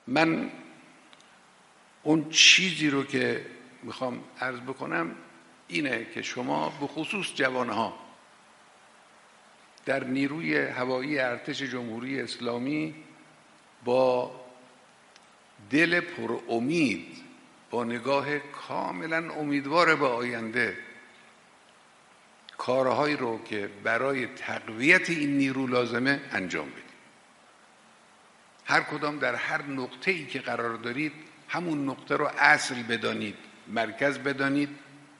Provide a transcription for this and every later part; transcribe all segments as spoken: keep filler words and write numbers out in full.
من اون چیزی رو که میخوام عرض بکنم اینه که شما به خصوص جوانها در نیروی هوایی ارتش جمهوری اسلامی با دل پر امید، با نگاه کاملا امیدوار به آینده، کارهایی رو که برای تقویت این نیرو لازمه انجام بدید. هر کدام در هر نقطه‌ای که قرار دارید همون نقطه رو اصل بدانید، مرکز بدانید.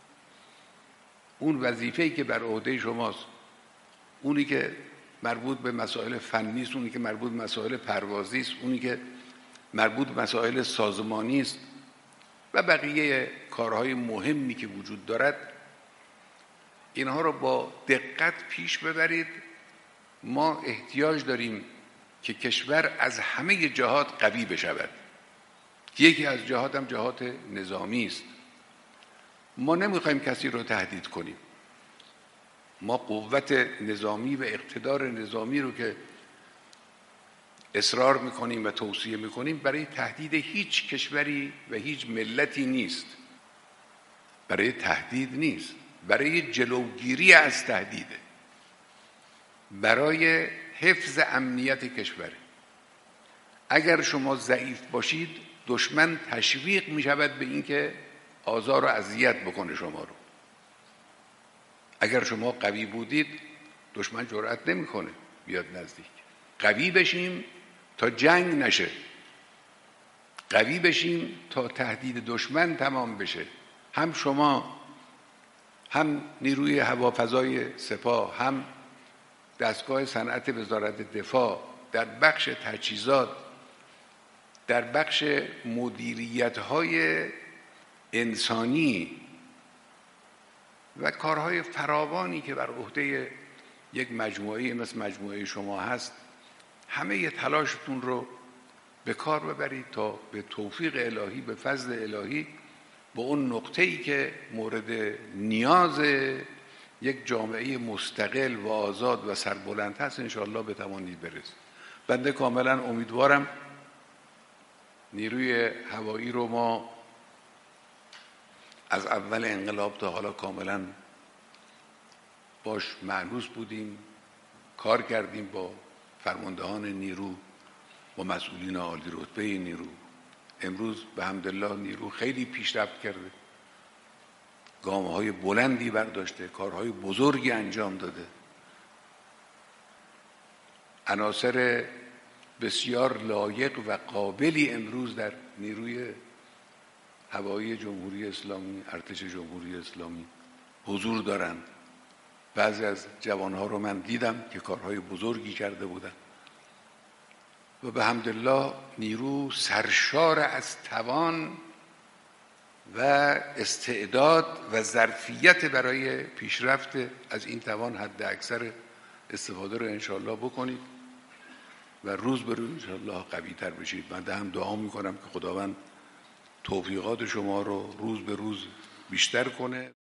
اون وظیفه‌ای که بر عهده شماست، اونی که مربوط به مسائل فنی است، اونی که مربوط به مسائل پروازی است، اونی که مربوط به مسائل سازمانی است و بقیه کارهای مهمی که وجود دارد، اینها رو با دقت پیش ببرید. ما احتیاج داریم که کشور از همه جهات قوی بشود. یکی از جهات هم جهات نظامی است. ما نمیخوایم کسی رو تهدید کنیم. ما قوت نظامی و اقتدار نظامی رو که اصرار میکنیم و توصیه میکنیم برای تهدید هیچ کشوری و هیچ ملتی نیست. برای تهدید نیست، برای جلوگیری از تهدیده، برای حفظ امنیت کشور. اگر شما ضعیف باشید دشمن تشویق میشود به اینکه آزار و اذیت بکنه شما رو. اگر شما قوی بودید دشمن جرأت نمیکنه بیاد نزدیک. قوی بشیم تا جنگ نشه، قوی بشیم تا تهدید دشمن تمام بشه. هم شما، هم نیروی هوافضای سپاه، هم دستگاه صنعت وزارت دفاع در بخش تجهیزات، در بخش مدیریت‌های انسانی و کارهای فراوانی که بر عهده یک مجموعه مثل مجموعه شما هست، همه تلاشتون رو به کار ببرید تا به توفیق الهی، به فضل الهی، به اون نقطه‌ای که مورد نیاز یک جامعه مستقل و آزاد و سربلند هست انشاءالله بتوانید برسید. بنده کاملا امیدوارم نیروی هوایی رو ما از اول انقلاب تا حالا کاملا باش مأنوس بودیم، کار کردیم با فرماندهان نیرو، با مسئولین عالی رتبه نیرو. امروز به حمدالله نیرو خیلی پیشرفت کرده، گام‌های بلندی برداشته، کارهای بزرگی انجام داده. عناصر بسیار لایق و قابلی امروز در نیروی هوایی جمهوری اسلامی، ارتش جمهوری اسلامی حضور دارند. بعضی از جوانها رو من دیدم که کارهای بزرگی کرده بودند و به حمدالله نیرو سرشار از توان و استعداد و ظرفیت برای پیشرفت از این توان حد اکثر استفاده رو انشاءالله بکنید و روز به روز انشاءالله قوی تر بشید. من هم دعا میکنم که خداوند توفیقات شما رو روز به روز بیشتر کنه.